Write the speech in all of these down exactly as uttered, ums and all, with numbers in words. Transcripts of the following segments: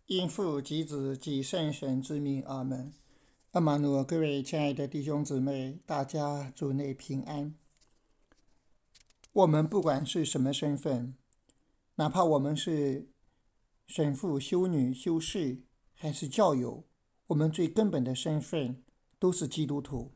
因父及子及圣神之名，阿门。阿玛诺，各位亲爱的弟兄姊妹，大家主内平安。我们不管是什么身份，哪怕我们是神父、修女、修士，还是教友，我们最根本的身份都是基督徒。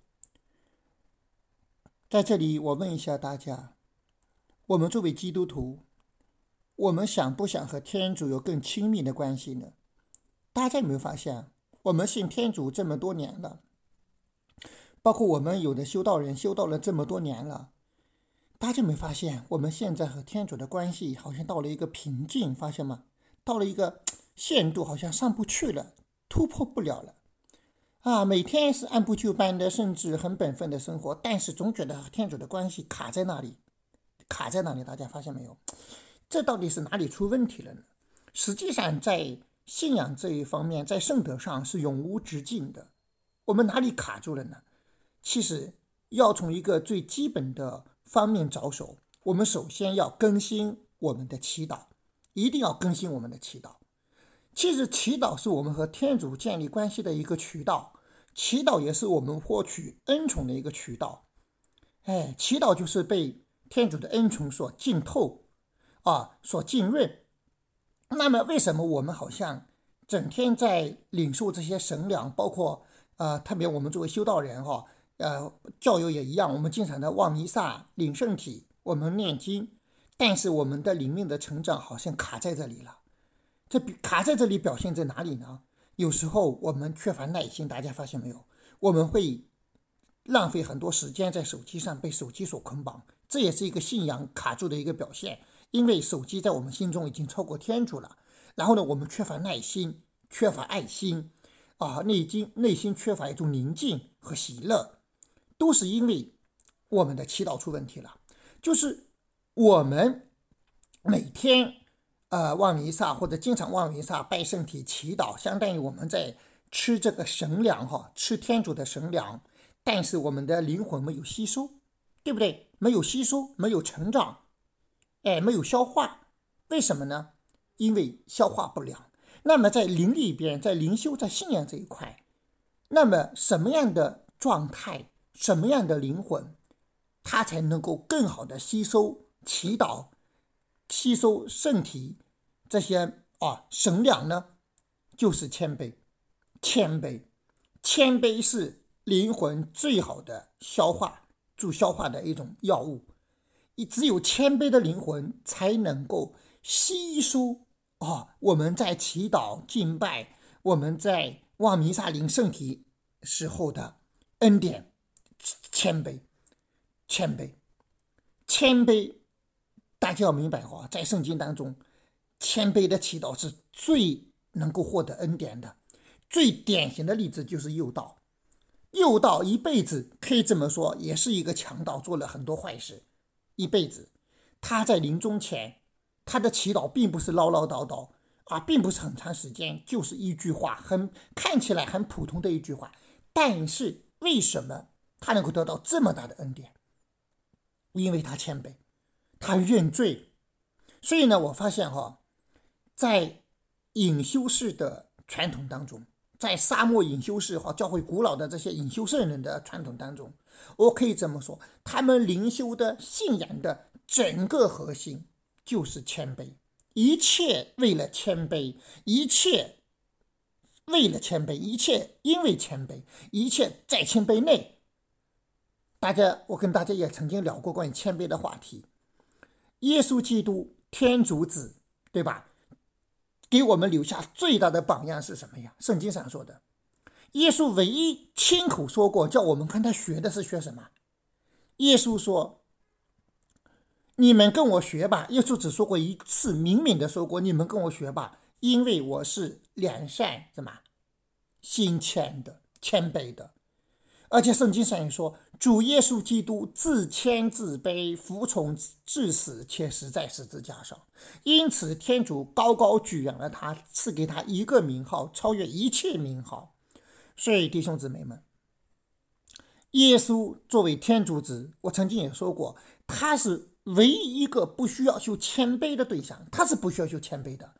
在这里，我问一下大家，我们作为基督徒，我们想不想和天主有更亲密的关系呢？大家有没有发现，我们信天主这么多年了，包括我们有的修道人修道了这么多年了，大家有没有发现，我们现在和天主的关系好像到了一个瓶颈，发现吗？到了一个限度，好像上不去了，突破不了了。啊，每天是按部就班的，甚至很本分的生活，但是总觉得和天主的关系卡在那里，卡在那里。大家发现没有？这到底是哪里出问题了呢？实际上，在信仰这一方面，在圣德上是永无止境的。我们哪里卡住了呢？其实要从一个最基本的方面着手，我们首先要更新我们的祈祷，一定要更新我们的祈祷。其实祈祷是我们和天主建立关系的一个渠道，祈祷也是我们获取恩宠的一个渠道。哎，祈祷就是被天主的恩宠所浸透啊，所浸润。那么为什么我们好像整天在领受这些神粮，包括呃，特别我们作为修道人哈、哦，呃，教友也一样，我们经常的望弥撒、领圣体，我们念经，但是我们的灵命的成长好像卡在这里了。这卡在这里表现在哪里呢？有时候我们缺乏耐心，大家发现没有？我们会浪费很多时间在手机上，被手机所捆绑，这也是一个信仰卡住的一个表现。因为手机在我们心中已经超过天主了，然后呢，我们缺乏耐心，缺乏爱心啊，内心内心缺乏一种宁静和喜乐，都是因为我们的祈祷出问题了。就是我们每天呃望弥撒或者经常望弥撒拜圣体祈祷，相当于我们在吃这个神粮哈，吃天主的神粮，但是我们的灵魂没有吸收，对不对？没有吸收，没有成长。哎，没有消化，为什么呢？因为消化不良。那么在灵里边，在灵修，在信仰这一块，那么什么样的状态，什么样的灵魂，它才能够更好的吸收祈祷、吸收圣体这些啊神粮呢？就是谦卑，谦卑，谦卑是灵魂最好的消化、助消化的一种药物。只有谦卑的灵魂才能够吸收哦，我们在祈祷敬拜，我们在望弥撒领圣体时候的恩典。谦卑，谦卑，谦卑，大家要明白哈，在圣经当中，谦卑的祈祷是最能够获得恩典的。最典型的例子就是佑道，佑道一辈子可以这么说，也是一个强盗，做了很多坏事。一辈子，他在临终前，他的祈祷并不是唠唠叨叨啊，并不是很长时间，就是一句话，很看起来很普通的一句话，但是为什么他能够得到这么大的恩典？因为他谦卑，他认罪。所以呢，我发现哈，在隐修士的传统当中，在沙漠隐修士和教会古老的这些隐修圣人的传统当中，我可以这么说，他们灵修的信仰的整个核心就是谦卑，一切为了谦卑，一切为了谦卑，一切因为谦卑，一切在谦卑内。大家，我跟大家也曾经聊过关于谦卑的话题。耶稣基督，天主子，对吧？给我们留下最大的榜样是什么呀？圣经上说的，耶稣唯一亲口说过叫我们看他学的是学什么？耶稣说，你们跟我学吧。耶稣只说过一次，明明的说过，你们跟我学吧，因为我是良善什么心谦的，谦卑的。而且圣经上也说，主耶稣基督自谦自卑，服从至死，且死在十字架上。因此天主高高举扬了他，赐给他一个名号，超越一切名号。所以弟兄姊妹们，耶稣作为天主子，我曾经也说过，他是唯一一个不需要修谦卑的对象，他是不需要修谦卑的。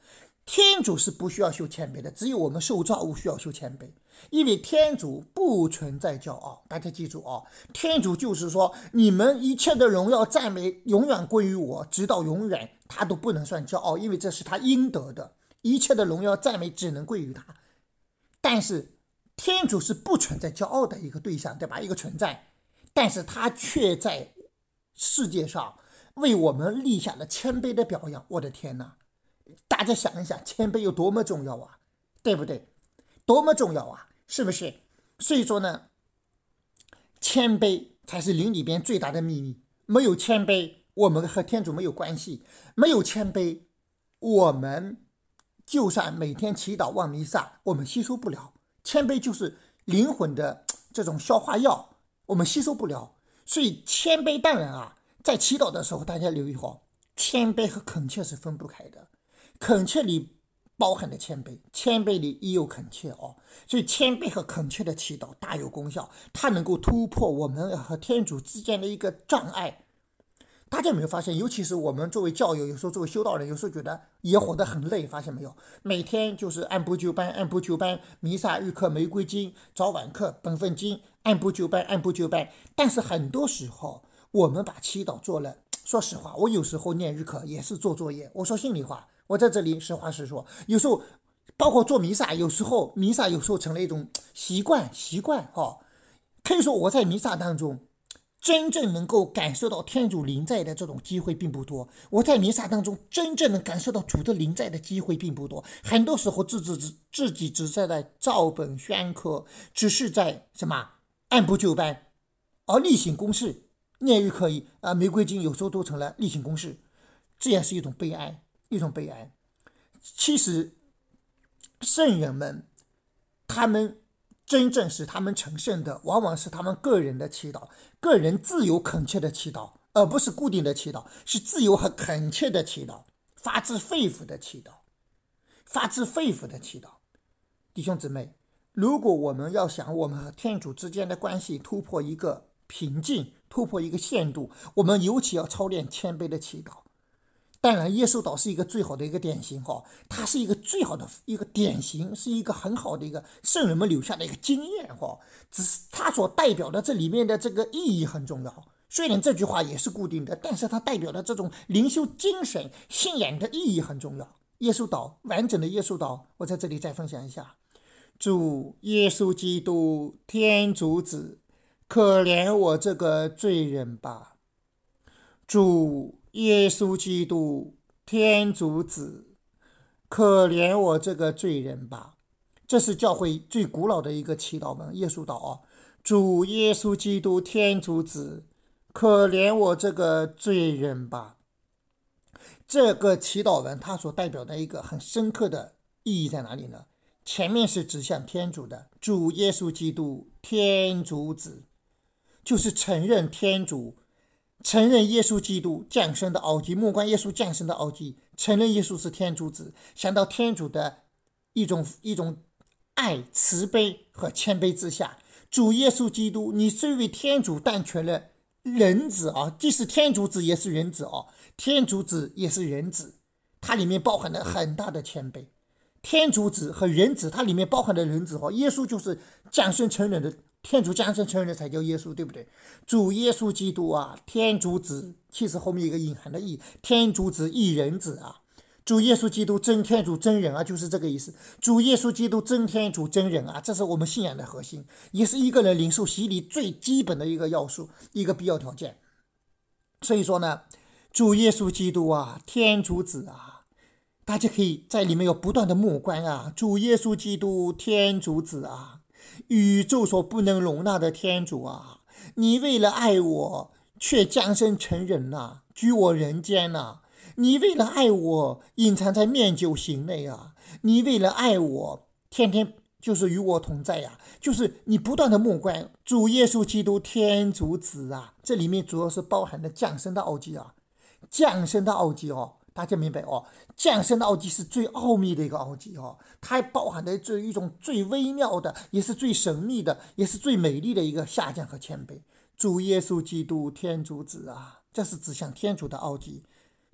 天主是不需要修谦卑的，只有我们受造物需要修谦卑，因为天主不存在骄傲。大家记住哦，天主就是说，你们一切的荣耀赞美永远归于我，直到永远，他都不能算骄傲，因为这是他应得的，一切的荣耀赞美只能归于他。但是天主是不存在骄傲的一个对象，对吧？一个存在，但是他却在世界上为我们立下了谦卑的表扬。我的天哪，大家想一想，谦卑有多么重要啊，对不对？多么重要啊，是不是？所以说呢，谦卑才是灵里边最大的秘密。没有谦卑，我们和天主没有关系；没有谦卑，我们就算每天祈祷望弥撒，我们吸收不了。谦卑就是灵魂的这种消化药，我们吸收不了。所以谦卑当然啊，在祈祷的时候，大家留意好，谦卑和恳切是分不开的。恳切里包含了谦卑，谦卑里也有恳切哦。所以谦卑和恳切的祈祷大有功效，它能够突破我们和天主之间的一个障碍。大家有没有发现，尤其是我们作为教友，有时候作为修道人，有时候觉得也活得很累，发现没有？每天就是按部就班，按部就班，弥撒、日课、玫瑰经、早晚课、本分经，按部就班，按部就班。但是很多时候，我们把祈祷做了，说实话，我有时候念日课也是做作业。我说心里话，我在这里实话实说，有时候包括做弥撒，有时候弥撒有时候成了一种习惯，习惯哦。可以说我在弥撒当中，真正能够感受到天主临在的这种机会并不多。我在弥撒当中真正能感受到主的临在的机会并不多。很多时候自己自己只是在照本宣科，只是在什么按部就班，而例行公事，念日可以啊，玫瑰经有时候都成了例行公事，这也是一种悲哀，一种悲哀。其实圣人们他们真正使他们成圣的，往往是他们个人的祈祷，个人自由恳切的祈祷，而不是固定的祈祷，是自由和恳切的祈祷，发自肺腑的祈祷，发自肺腑的祈祷。弟兄姊妹，如果我们要想我们和天主之间的关系突破一个瓶颈，突破一个限度，我们尤其要操练谦卑的祈祷。当然耶稣祷是一个最好的一个典型，它是一个最好的一个典型，是一个很好的一个圣人们留下的一个经验，只是它所代表的这里面的这个意义很重要。虽然这句话也是固定的，但是它代表的这种灵修精神信仰的意义很重要。耶稣祷，完整的耶稣祷，我在这里再分享一下。主耶稣基督天主子，可怜我这个罪人吧。主耶稣基督天主子，可怜我这个罪人吧。这是教会最古老的一个祈祷文，耶稣祷啊。主耶稣基督天主子，可怜我这个罪人吧。这个祈祷文它所代表的一个很深刻的意义在哪里呢？前面是指向天主的，主耶稣基督天主子，就是承认天主，承认耶稣基督降生的奥迹，莫关耶稣降生的奥迹，承认耶稣是天主子，想到天主的一种一种爱、慈悲和谦卑之下。主耶稣基督，你虽为天主但成了人子啊，既是天主子也是人子啊，天主子也是人子，它里面包含了很大的谦卑。天主子和人子，它里面包含的人子哦，耶稣就是降生成人的，天主降生成人才叫耶稣，对不对？主耶稣基督啊，天主子，其实后面有一个隐含的义，天主子亦人子啊。主耶稣基督真天主真人啊，就是这个意思。主耶稣基督真天主真人啊，这是我们信仰的核心，也是一个人领受洗礼最基本的一个要素，一个必要条件。所以说呢，主耶稣基督啊，天主子啊，大家可以在里面有不断的默观啊，主耶稣基督天主子啊，宇宙所不能容纳的天主啊，你为了爱我却降生成人啊，居我人间啊，你为了爱我隐藏在面酒形内啊，你为了爱我天天就是与我同在呀、啊，就是你不断的默观主耶稣基督天主子啊，这里面主要是包含了降生的奥迹啊，降生的奥迹哦，大家明白哦，降生的奥迹是最奥秘的一个奥迹哦，它包含的这一种最微妙的，也是最神秘的，也是最美丽的一个下降和谦卑。主耶稣基督天主子啊，这是指向天主的奥迹。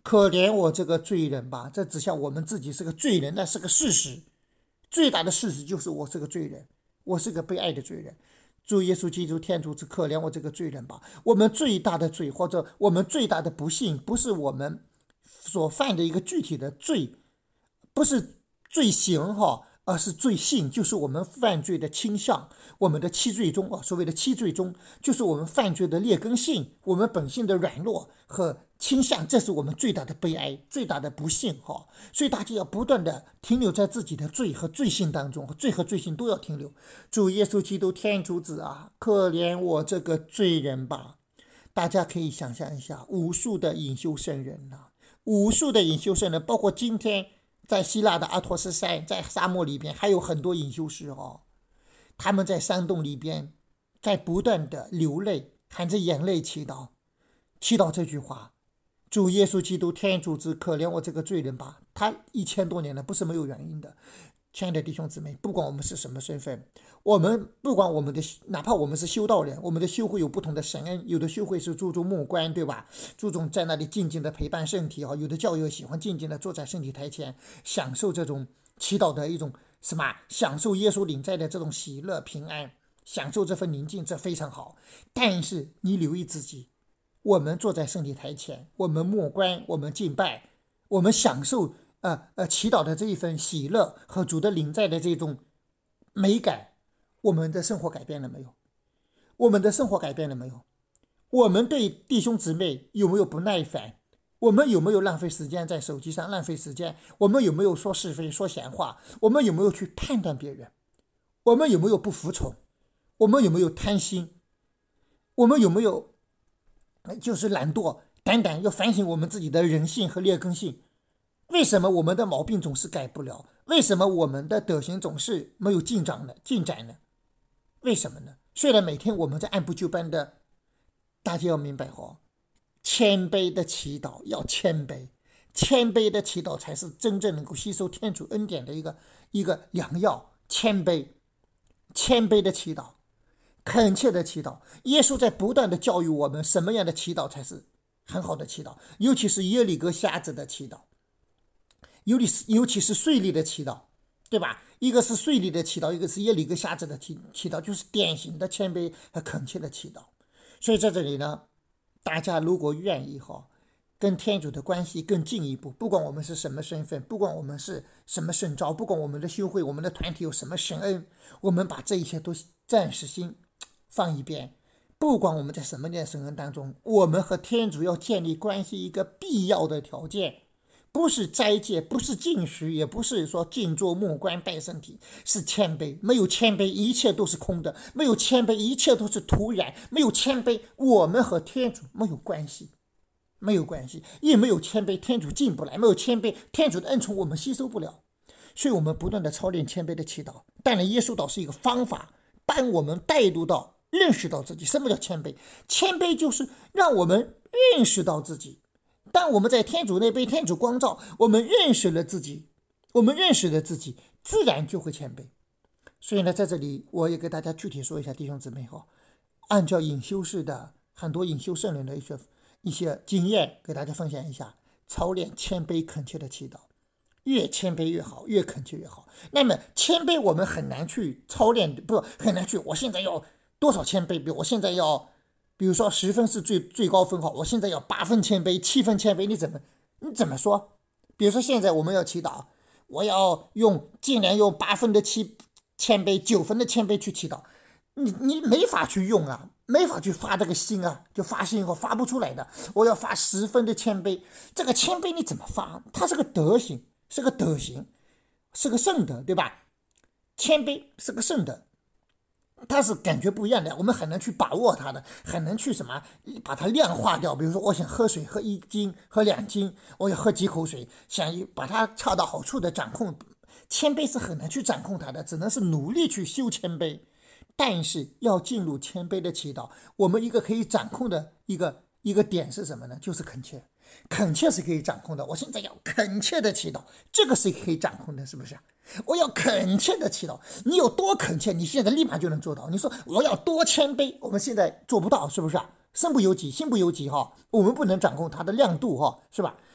可怜我这个罪人吧。这指向我们自己是个罪人，那是个事实。最大的事实就是我是个罪人，我是个被爱的罪人。主耶稣基督天主之可怜我这个罪人吧。我们最大的罪，或者我们最大的不幸，不是我们所犯的一个具体的罪，不是罪行哈，而是罪性，就是我们犯罪的倾向，我们的七罪中啊，所谓的七罪中，就是我们犯罪的劣根性，我们本性的软弱和倾向，这是我们最大的悲哀，最大的不幸哈。所以大家要不断的停留在自己的罪和罪性当中，罪和罪性都要停留。主耶稣基督天主子啊，可怜我这个罪人吧。大家可以想象一下，无数的隐修圣人啊，无数的隐修圣人，包括今天在希腊的阿托斯山，在沙漠里边还有很多隐修士哦，他们在山洞里边在不断的流泪，含着眼泪祈祷，祈祷这句话：主耶稣基督天主子，可怜我这个罪人吧。他一千多年了，不是没有原因的。亲爱的弟兄姊妹，不管我们是什么身份，我们不管我们的，哪怕我们是修道人，我们的修会有不同的神恩，有的修会是注重默观，对吧？注重在那里静静的陪伴圣体啊，有的教友喜欢静静的坐在圣体台前，享受这种祈祷的一种什么？享受耶稣领在的这种喜乐平安，享受这份宁静，这非常好。但是你留意自己，我们坐在圣体台前，我们默观，我们敬拜，我们享受呃呃祈祷的这一份喜乐和主的临在的这种美感，我们的生活改变了没有？我们的生活改变了没有？我们对弟兄姊妹有没有不耐烦？我们有没有浪费时间在手机上浪费时间？我们有没有说是非说闲话？我们有没有去判断别人？我们有没有不服从？我们有没有贪心？我们有没有就是懒惰等等？要反省我们自己的人性和劣根性。为什么我们的毛病总是改不了？为什么我们的德行总是没有进展呢？进展呢？为什么呢？虽然每天我们在按部就班的，大家要明白哦，谦卑的祈祷要谦卑，谦卑的祈祷才是真正能够吸收天主恩典的一个一个良药。谦卑，谦卑的祈祷，恳切的祈祷。耶稣在不断的教育我们，什么样的祈祷才是很好的祈祷，尤其是耶里哥瞎子的祈祷。尤其是税吏的祈祷，对吧？一个是税吏的祈祷，一个是耶里哥瞎子的祈祷，就是典型的谦卑和恳切的祈祷。所以在这里呢，大家如果愿意哈，跟天主的关系更进一步，不管我们是什么身份，不管我们是什么圣召，不管我们的修会、我们的团体有什么神恩，我们把这一切都暂时先放一边。不管我们在什么样的神恩当中，我们和天主要建立关系一个必要的条件，不是斋戒，不是禁食，也不是说静坐默观拜圣体，是谦卑。没有谦卑，一切都是空的；没有谦卑，一切都是徒然；没有谦卑，我们和天主没有关系，没有关系。也没有谦卑，天主进不来；没有谦卑，天主的恩宠我们吸收不了。所以我们不断的操练谦卑的祈祷。当然，耶稣祷是一个方法，帮我们带入到认识到自己。什么叫谦卑？谦卑就是让我们认识到自己。当我们在天主内被天主光照，我们认识了自己，我们认识了自己，自然就会谦卑。所以呢，在这里我也给大家具体说一下，弟兄姊妹哈，按照隐修士的很多隐修圣人的一些一些经验，给大家分享一下，操练谦卑恳切的祈祷，越谦卑越好，越恳切越好。那么谦卑我们很难去操练，不很难去，我现在要多少谦卑？比如我现在要。比如说十分是最最高分，好，我现在要八分谦卑，七分谦卑，你怎么你怎么说？比如说现在我们要祈祷，我要用尽量用八分的谦谦卑，九分的谦卑去祈祷，你你没法去用啊，没法去发这个心啊，就发心后发不出来的。我要发十分的谦卑，这个谦卑你怎么发？它是个德行，是个德行，是个圣德，对吧？谦卑是个圣德。它是感觉不一样的，我们很难去把握它的，很难去什么把它量化掉。比如说我想喝水喝一斤喝两斤，我要喝几口水，想把它恰到好处的掌控。谦卑是很难去掌控它的，只能是努力去修谦卑。但是要进入谦卑的祈祷，我们一个可以掌控的一个一个点是什么呢？就是恳切。恳切是可以掌控的，我现在要恳切的祈祷，这个是可以掌控的，是不是？我要恳切的祈祷，你有多恳切，你现在立马就能做到。你说我要多谦卑，我们现在做不到，是不是？身不由己，心不由己哈，我们不能掌控它的亮度哈，是吧？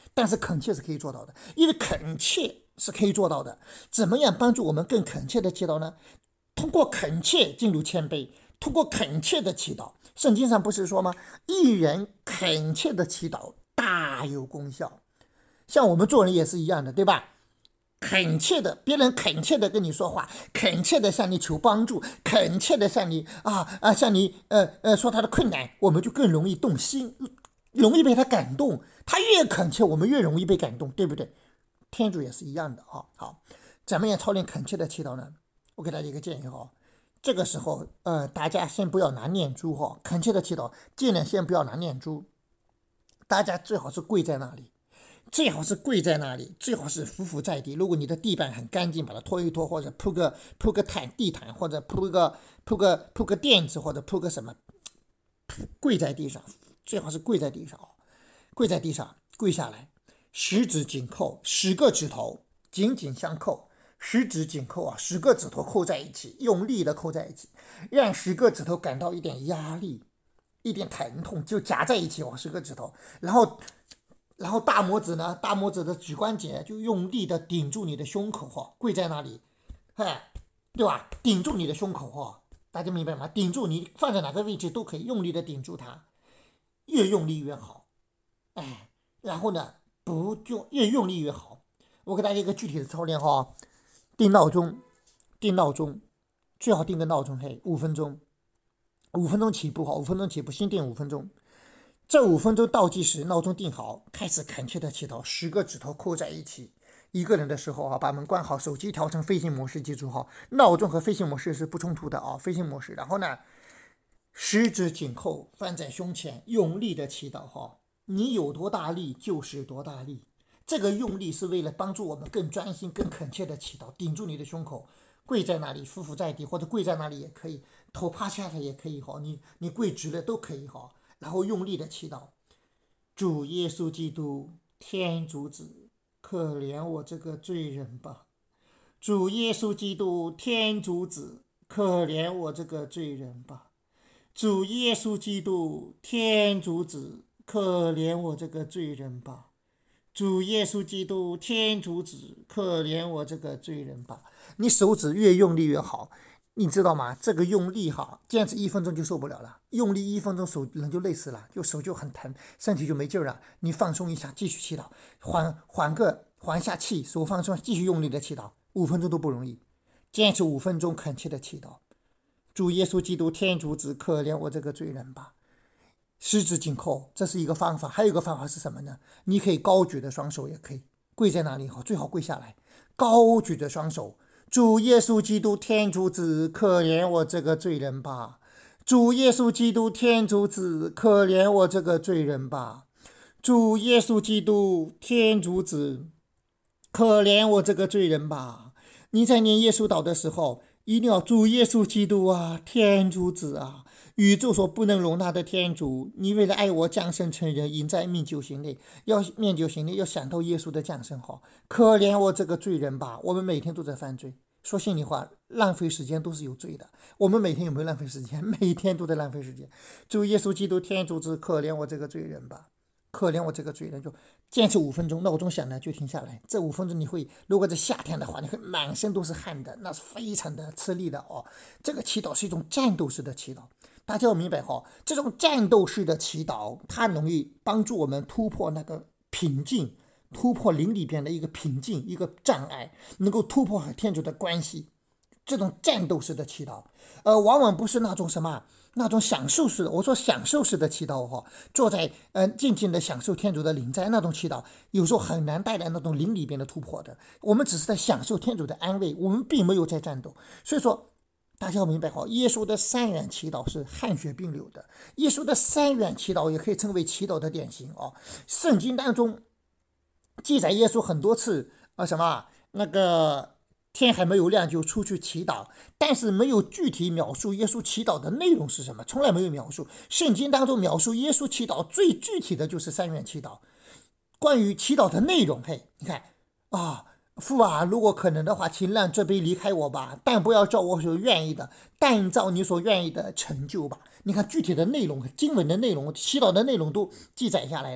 但是恳切是可以做到的，因为恳切是可以做到的。怎么样帮助我们更恳切的祈祷呢？通过恳切进入谦卑，通过恳切的祈祷。圣经上不是说吗？一人恳切的祈祷大有功效。像我们做人也是一样的，对吧？恳切的，别人恳切的跟你说话，恳切的向你求帮助，恳切的向你啊啊向你呃呃说他的困难，我们就更容易动心，容易被他感动。他越恳切，我们越容易被感动，对不对？天主也是一样的啊。好，怎么样操练恳切的祈祷呢？我给大家一个建议哈，这个时候呃大家先不要拿念珠哈，恳切的祈祷尽量先不要拿念珠，大家最好是跪在那里。最好是跪在那里，最好是匍匐在地。如果你的地板很干净，把它拖一拖，或者铺个铺个毯地毯，或者铺个铺个铺个垫子，或者铺个什么，跪在地上，最好是跪在地上，跪在地上，跪下来，十指紧扣，十个指头紧紧相扣，十指紧扣啊，十个指头扣在一起，用力的扣在一起，让十个指头感到一点压力，一点疼痛，就夹在一起哦，十个指头，然后。然后大拇指呢，大拇指的指关节就用力的顶住你的胸口哈，跪在那里，哎，对吧？顶住你的胸口哈，大家明白吗？顶住，你放在哪个位置都可以，用力的顶住它，越用力越好，哎，然后呢，不就越用力越好。我给大家一个具体的操练哈，定闹钟，定闹钟，最好定个闹钟，嘿，五分钟，五分钟起步哈，五分钟起步，先定五分钟。这五分钟倒计时，闹钟定好，开始恳切的祈祷，十个指头扣在一起。一个人的时候啊，把门关好，手机调成飞行模式，记住哈，闹钟和飞行模式是不冲突的啊，飞行模式。然后呢，十指紧扣，放在胸前，用力的祈祷哈。你有多大力就是多大力，这个用力是为了帮助我们更专心、更恳切的祈祷。顶住你的胸口，跪在那里，匍匐在地，或者跪在那里也可以，头趴下来也可以哈，你你跪直了都可以哈。然后用力的祈祷，主耶稣基督，天主子，可怜我这个罪人吧。主耶稣基督，天主子，可怜我这个罪人吧。主耶稣基督，天主子，可怜我这个罪人吧。主耶稣基督，天主子，可怜我这个罪人吧。你手指越用力越好。你知道吗？这个用力哈，坚持一分钟就受不了了。用力一分钟，手人就累死了，就手就很疼，身体就没劲儿了。你放松一下，继续祈祷，缓缓个缓下气，手放松，继续用力的祈祷，五分钟都不容易。坚持五分钟，恳切的祈祷。主耶稣基督，天主子，可怜我这个罪人吧。十指紧扣，这是一个方法。还有一个方法是什么呢？你可以高举的双手也可以，跪在那里好，最好跪下来，高举着双手。主耶稣基督，天主子，可怜我这个罪人吧。主耶稣基督，天主子，可怜我这个罪人吧。主耶稣基督，天主子，可怜我这个罪人吧。你在念耶稣祷的时候，一定要主耶稣基督啊，天主子啊，宇宙所不能容纳的天主，你为了爱我降生成人，隐在命酒行内，要面酒行内，要想到耶稣的降生好，可怜我这个罪人吧。我们每天都在犯罪，说心里话，浪费时间都是有罪的。我们每天有没有浪费时间？每天都在浪费时间。主耶稣基督，天主子，可怜我这个罪人吧。可怜我这个罪人，就坚持五分钟，闹钟响了就停下来。这五分钟你会，如果在夏天的话，你会满身都是汗的，那是非常的吃力的哦。这个祈祷是一种战斗式的祈祷，大家要明白哈，这种战斗式的祈祷，它容易帮助我们突破那个瓶颈，突破灵里边的一个瓶颈，一个障碍，能够突破和天主的关系。这种战斗式的祈祷，呃，往往不是那种什么。那种享受式的，我说享受式的祈祷哈，坐在呃静静的享受天主的临在，那种祈祷有时候很难带来那种灵里边的突破的。我们只是在享受天主的安慰，我们并没有在战斗。所以说，大家要明白哈，耶稣的三元祈祷是汗血并流的。耶稣的三元祈祷也可以称为祈祷的典型哦。圣经当中记载耶稣很多次啊、呃、什么那个。天还没有亮就出去祈祷，但是没有具体描述耶稣祈祷的内容是什么，从来没有描述。圣经当中描述耶稣祈祷最具体的就是三元祈祷。关于祈祷的内容，嘿，你看啊，父啊，如果可能的话，请让这杯离开我吧，但不要照我所愿意的，但照你所愿意的成就吧。你看具体的内容，经文的内容，祈祷的内容都记载下来了。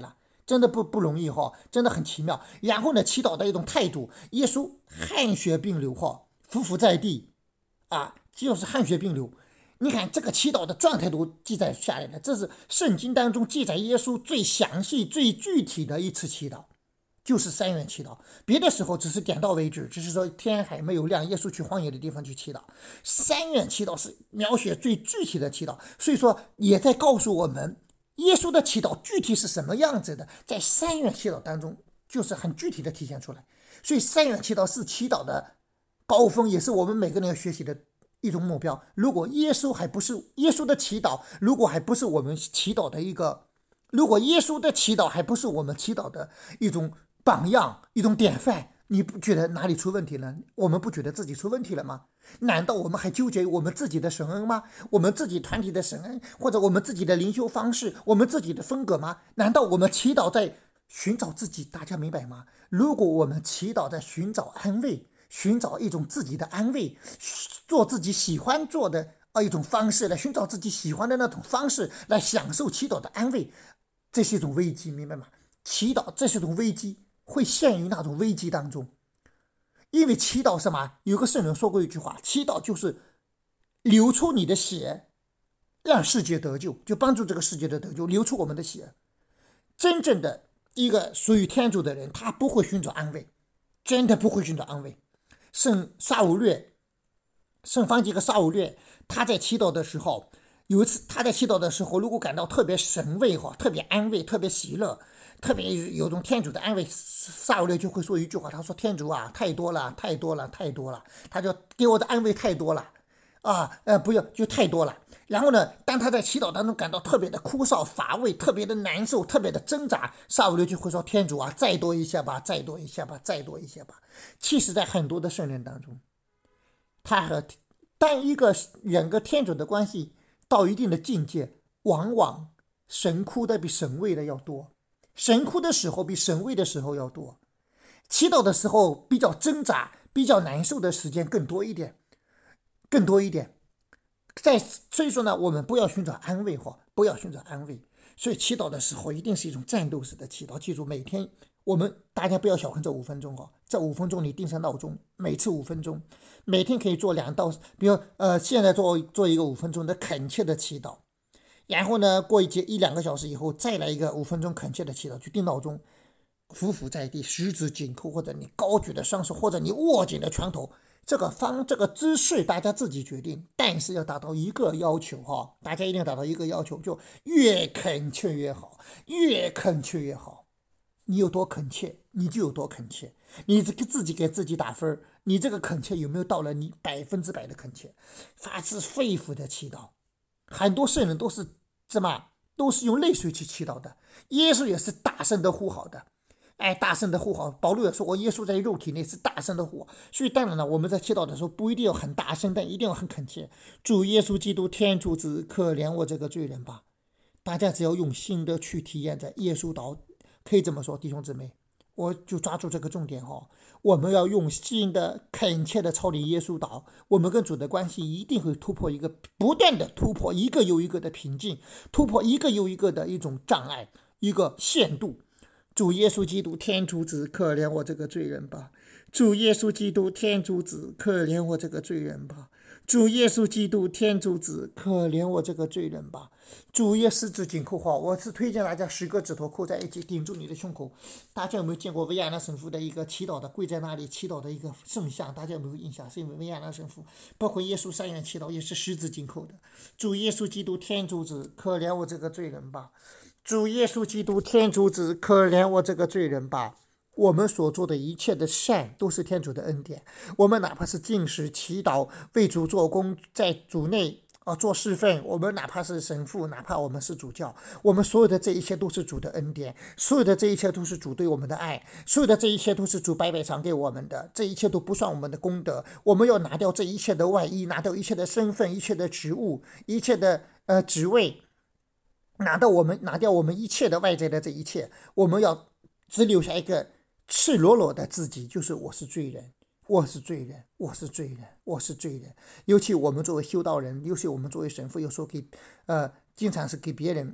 真的不不容易哈，真的很奇妙。然后呢，祈祷的一种态度，耶稣汗血并流哈，匍匐在地啊，就是汗血并流。你看这个祈祷的状态都记载下来了，这是圣经当中记载耶稣最详细、最具体的一次祈祷，就是三元祈祷。别的时候只是点到为止，只是说天还没有亮，耶稣去荒野的地方去祈祷。三元祈祷是描写最具体的祈祷，所以说也在告诉我们，耶稣的祈祷具体是什么样子的，在三元祈祷当中就是很具体的体现出来。所以三元祈祷是祈祷的高峰，也是我们每个人要学习的一种目标。如果耶稣还不是耶稣的祈祷，如果还不是我们祈祷的一个，如果耶稣的祈祷还不是我们祈祷的一种榜样、一种典范，你不觉得哪里出问题了？我们不觉得自己出问题了吗？难道我们还纠结于我们自己的神恩吗？我们自己团体的神恩，或者我们自己的灵修方式，我们自己的风格吗？难道我们祈祷在寻找自己？大家明白吗？如果我们祈祷在寻找安慰，寻找一种自己的安慰，做自己喜欢做的一种方式，来寻找自己喜欢的那种方式来享受祈祷的安慰，这是一种危机，明白吗？祈祷这是一种危机，会陷于那种危机当中。因为祈祷什么？有个圣人说过一句话，祈祷就是流出你的血，让世界得救，就帮助这个世界的得救，流出我们的血。真正的一个属于天主的人，他不会寻找安慰，真的不会寻找安慰。圣撒乌略，圣方济各撒乌略，他在祈祷的时候，有一次他在祈祷的时候，如果感到特别神慰哈，特别安慰，特别喜乐，特别有种天主的安慰，撒乌略就会说一句话，他说：“天主啊，太多了，太多了，太多了。”他就给我的安慰太多了啊，呃，不要就太多了。然后呢，当他在祈祷当中感到特别的枯燥乏味，特别的难受，特别的挣扎，撒乌略就会说：“天主啊，再多一下吧，再多一下吧，再多一下吧。”其实在很多的圣人当中，他和当一个人跟天主的关系到一定的境界，往往神哭的比神慰的要多，神哭的时候比神慰的时候要多，祈祷的时候比较挣扎、比较难受的时间更多一点，更多一点。在所以说呢，我们不要寻找安慰哈，不要寻找安慰。所以祈祷的时候一定是一种战斗式的祈祷。记住，每天我们大家不要小看这五分钟哦，这五分钟你定上闹钟，每次五分钟，每天可以做两到，比如呃，现在做做一个五分钟的恳切的祈祷，然后呢，过一节一两个小时以后再来一个五分钟恳切的祈祷，去定闹钟，匍匐在地，十指紧扣，或者你高举的双手，或者你握紧的拳头。这个方这个姿势大家自己决定，但是要达到一个要求哈，大家一定要达到一个要求，就越恳切越好，越恳切越好。你有多恳切，你就有多恳切。你这个自己给自己打分，你这个恳切有没有到了你百分之百的恳切，发自肺腑的祈祷。很多圣人都是怎么都是用泪水去祈祷的，耶稣也是大声的呼号的。哎，大声的呼号，保罗也说过，耶稣在肉体内是大声的呼。所以当然了，我们在祈祷的时候不一定要很大声，但一定要很恳切。主耶稣基督天主子，可怜我这个罪人吧。大家只要用心的去体验在耶稣祷，可以这么说，弟兄姊妹，我就抓住这个重点哈。我们要用心的恳切的操练耶稣祷，我们跟主的关系一定会突破一个不断的突破一个又一个的瓶颈，突破一个又一个的一种障碍，一个限度。主耶稣基督天主子，可怜我这个罪人吧。主耶稣基督天主子，可怜我这个罪人吧。主耶稣基督天主子，可怜我这个罪人吧。主耶十指紧扣好，我是推荐大家十个指头扣在一起，顶住你的胸口。大家有没有见过维亚纳神父的一个祈祷的跪在那里祈祷的一个圣像？大家有没有印象？是因为维亚纳神父包括耶稣三元祈祷也是十指紧扣的。主耶稣基督天主子，可怜我这个罪人吧。主耶稣基督天主子，可怜我这个罪人吧。我们所做的一切的善都是天主的恩典，我们哪怕是进食祈祷为主做工，在主内啊做侍奉，我们哪怕是神父，哪怕我们是主教，我们所有的这一切都是主的恩典，所有的这一切都是主对我们的爱，所有的这一切都是主白白赏给我们的，这一切都不算我们的功德。我们要拿掉这一切的外衣，拿掉一切的身份，一切的职务，一切的呃职位，拿到我们拿掉我们一切的外在的这一切，我们要只留下一个赤裸裸的自己，就是我是罪人，我是罪人，我是罪人，我是罪人。尤其我们作为修道人，尤其我们作为神父，有时候给呃，经常是给别人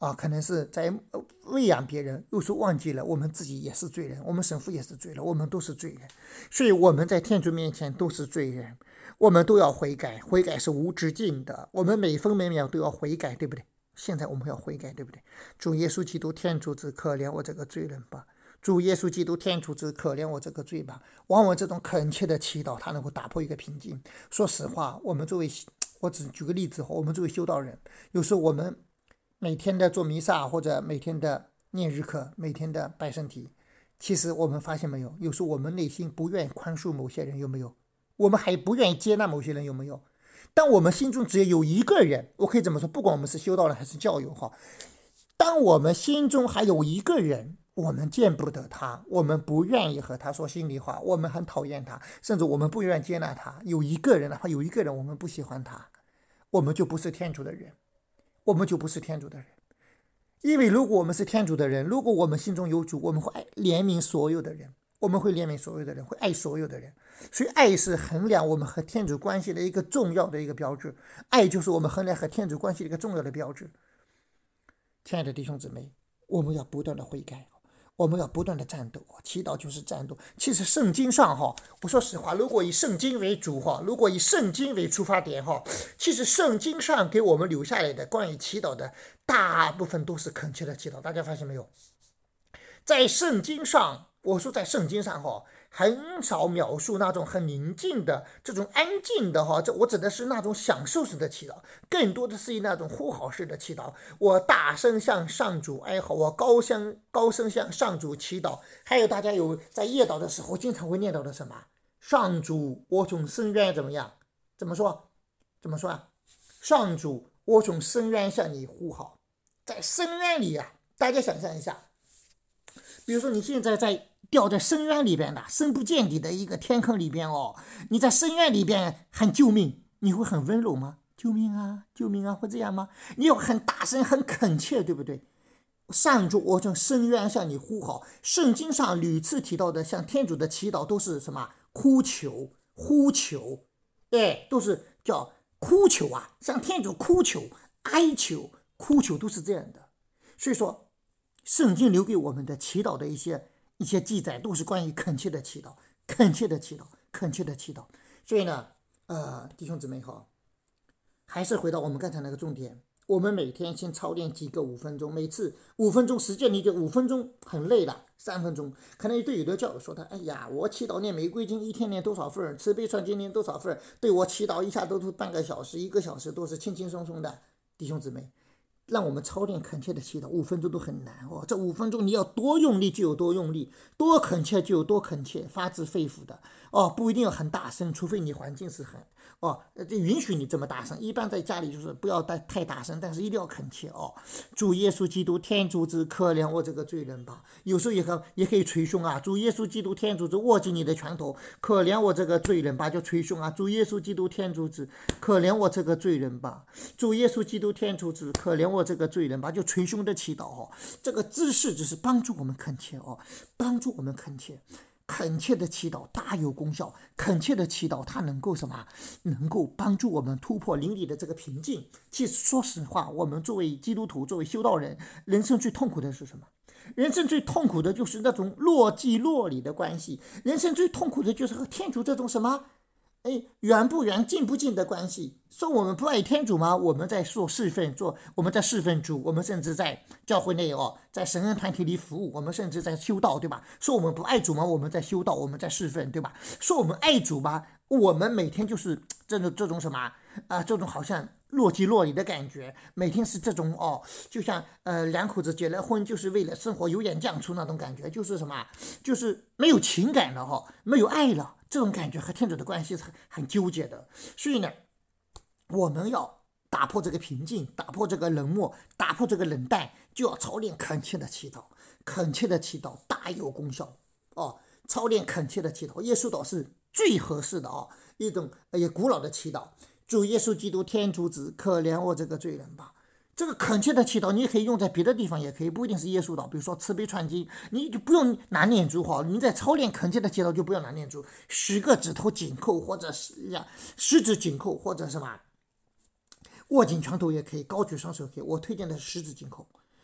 啊，可能是在喂养别人，有时候忘记了我们自己也是罪人，我们神父也是罪人，我们都是罪人，所以我们在天主面前都是罪人，我们都要悔改，悔改是无止境的，我们每分每秒都要悔改，对不对？现在我们要悔改，对不对？主耶稣基督天主子，可怜我这个罪人吧！主耶稣基督天主子，可怜我这个罪吧！往往这种恳切的祈祷，它能够打破一个瓶颈。说实话，我们作为，我只举个例子，我们作为修道人，有时候我们每天的做弥撒，或者每天的念日课，每天的拜圣体，其实我们发现没有，有时候我们内心不愿意宽恕某些人，有没有？我们还不愿意接纳某些人，有没有？当我们心中只有一个人，我可以这么说，不管我们是修道人还是教友哈，当我们心中还有一个人，我们见不得他，我们不愿意和他说心里话，我们很讨厌他，甚至我们不愿意接纳他。有一个人的话，有一个人我们不喜欢他，我们就不是天主的人，我们就不是天主的人。因为如果我们是天主的人，如果我们心中有主，我们会怜悯所有的人，我们会怜悯所有的人，会爱所有的人。所以爱是衡量我们和天主关系的一个重要的一个标志，爱就是我们衡量和天主关系的一个重要的标志。亲爱的弟兄姊妹，我们要不断的悔改，我们要不断的战斗，祈祷就是战斗。其实圣经上哈，我说实话，如果以圣经为主哈，如果以圣经为出发点哈，其实圣经上给我们留下来的关于祈祷的大部分都是恳切的祈祷，大家发现没有？在圣经上，我说在圣经上哈，很少描述那种很宁静的这种安静的哈，这我指的是那种享受式的祈祷，更多的是以那种呼号式的祈祷。我大声向上主哀嚎，我高声高声向上主祈祷。还有大家有在夜祷的时候经常会念到的什么？上主，我从深渊怎么样？怎么说？怎么说啊？上主，我从深渊向你呼号。在深渊里啊，大家想象一下，比如说你现在在掉在深渊里边的深不见底的一个天坑里边哦，你在深渊里边喊救命，你会很温柔吗？救命啊，救命啊，会这样吗？你要很大声很恳切，对不对？上主，我从深渊向你呼号。圣经上屡次提到的向天主的祈祷都是什么？哭求、呼求，哎，都是叫哭求啊，向天主哭求、哀求、哭求，都是这样的。所以说圣经留给我们的祈祷的一些一些记载，都是关于恳切的祈祷，恳切的祈祷，恳切的祈祷。所以呢，呃，弟兄姊妹好，还是回到我们刚才那个重点，我们每天先操练几个五分钟，每次五分钟，实践你就五分钟很累了，三分钟。可能对有的教友说他，哎呀，我祈祷念玫瑰经一天念多少份，慈悲传经念多少份，对我祈祷一下都是半个小时、一个小时，都是轻轻松松的。弟兄姊妹，让我们操练恳切的祈祷，五分钟都很难哦。这五分钟你要多用力就有多用力，多恳切就有多恳切，发自肺腑的哦，不一定要很大声，除非你环境是很哦，这允许你这么大声。一般在家里就是不要太大声，但是一定要恳切哦。主耶稣基督天主子，可怜我这个罪人吧。有时候也可也可以捶胸啊，主耶稣基督天主子，握紧你的拳头，可怜我这个罪人吧，就捶胸啊。主耶稣基督天主子，可怜我这个罪人吧。主耶稣基督天主子，可怜我这个罪人吧，就捶胸的祈祷哦。这个姿势只是帮助我们恳切哦，帮助我们恳切。恳切的祈祷大有功效，恳切的祈祷它能够什么？能够帮助我们突破灵里的这个瓶颈。其实说实话，我们作为基督徒，作为修道人，人生最痛苦的是什么？人生最痛苦的就是那种若即若离的关系，人生最痛苦的就是和天主这种什么？哎，远不远，近不近的关系。说我们不爱天主吗？我们在做侍奉，做我们在侍奉主，我们甚至在教会内哦，在神恩团体里服务，我们甚至在修道，对吧？说我们不爱主吗？我们在修道，我们在侍奉，对吧？说我们爱主吗？我们每天就是这种这种什么啊、呃，这种好像若即若离的感觉，每天是这种哦，就像呃两口子结了婚就是为了生活油盐酱醋那种感觉，就是什么，就是没有情感了哈、哦，没有爱了。这种感觉和天主的关系是很很纠结的，所以呢，我们要打破这个瓶颈，打破这个冷漠，打破这个冷淡，就要操练恳切的祈祷。恳切的祈祷大有功效哦，操练恳切的祈祷，耶稣祷是最合适的哦，一种也古老的祈祷。主耶稣基督天主子，可怜我这个罪人吧。这个恳切的祈祷，你也可以用在别的地方，也可以，不一定是耶稣祷。比如说慈悲传经，你就不用拿念珠哈，你在操练恳切的祈祷就不要拿念珠，十个指头紧扣，或者是呀十指紧扣，或者什么握紧拳头也可以，高举双手可以。我推荐的是十指紧扣，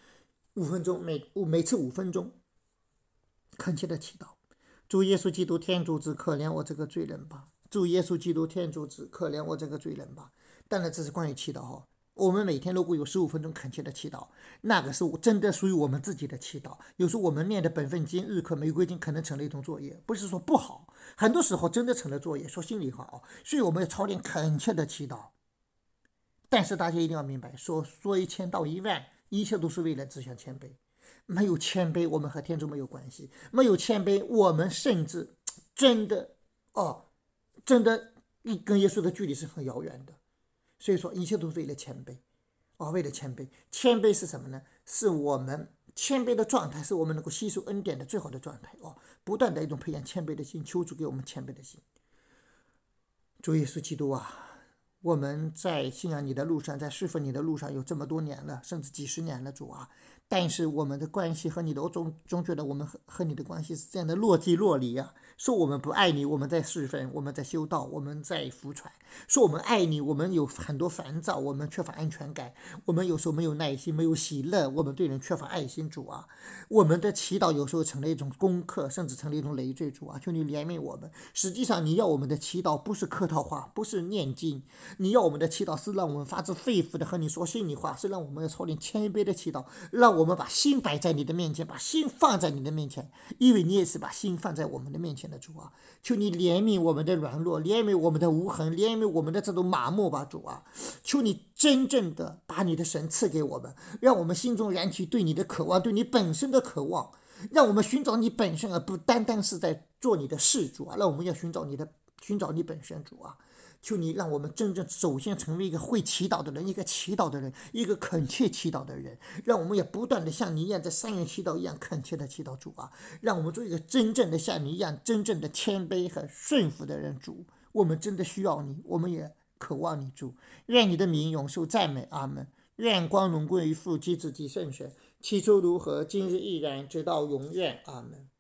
五分钟，每每次五分钟，恳切的祈祷。主耶稣基督天主子，可怜我这个罪人吧。主耶稣基督天主子，可怜我这个罪人吧。当然这是关于祈祷哦。我们每天如果有十五分钟恳切的祈祷，那个是真的属于我们自己的祈祷。有时候我们念的本分经、日课、玫瑰经可能成了一种作业，不是说不好，很多时候真的成了作业。说心里话哦，所以我们要操练恳切的祈祷。但是大家一定要明白，说说一千道一万，一切都是为了指向谦卑。没有谦卑，我们和天主没有关系；没有谦卑，我们甚至真的哦，真的跟耶稣的距离是很遥远的。所以说，一切都是为了谦卑哦，为了谦卑。谦卑是什么呢？是我们谦卑的状态，是我们能够吸收恩典的最好的状态哦。不断的一种培养谦卑的心，求主给我们谦卑的心。主耶稣基督啊！我们在信仰你的路上，在侍奉你的路上有这么多年了，甚至几十年了，主啊！但是我们的关系和你的，我总总觉得我们和和你的关系是这样的若即若离啊。说我们不爱你，我们在侍奉，我们在修道，我们在服传；说我们爱你，我们有很多烦躁，我们缺乏安全感，我们有时候没有耐心，没有喜乐，我们对人缺乏爱心，主啊！我们的祈祷有时候成了一种功课，甚至成了一种累赘，主啊！求你怜悯我们。实际上，你要我们的祈祷不是客套话，不是念经。你要我们的祈祷是让我们发自肺腑的和你说心里话，是让我们要操练谦卑的祈祷，让我们把心摆在你的面前，把心放在你的面前，因为你也是把心放在我们的面前的，主啊！求你怜悯我们的软弱，怜悯我们的无痕，怜悯我们的这种麻木吧，主啊！求你真正的把你的神赐给我们，让我们心中燃起对你的渴望，对你本身的渴望，让我们寻找你本身，而不单单是在做你的事，主啊！让我们要寻找你的，寻找你本身，主啊！求你让我们真正首先成为一个会祈祷的人，一个祈祷的人，一个恳切祈祷的人，让我们也不断的像你一样在三元祈祷一样恳切的祈祷，主啊！让我们做一个真正的像你一样真正的谦卑和顺服的人，主，我们真的需要你，我们也渴望你，主。愿你的名永受赞美，阿们。愿光荣归于父及子及圣神，起初如何，今日亦然，直到永远，阿们。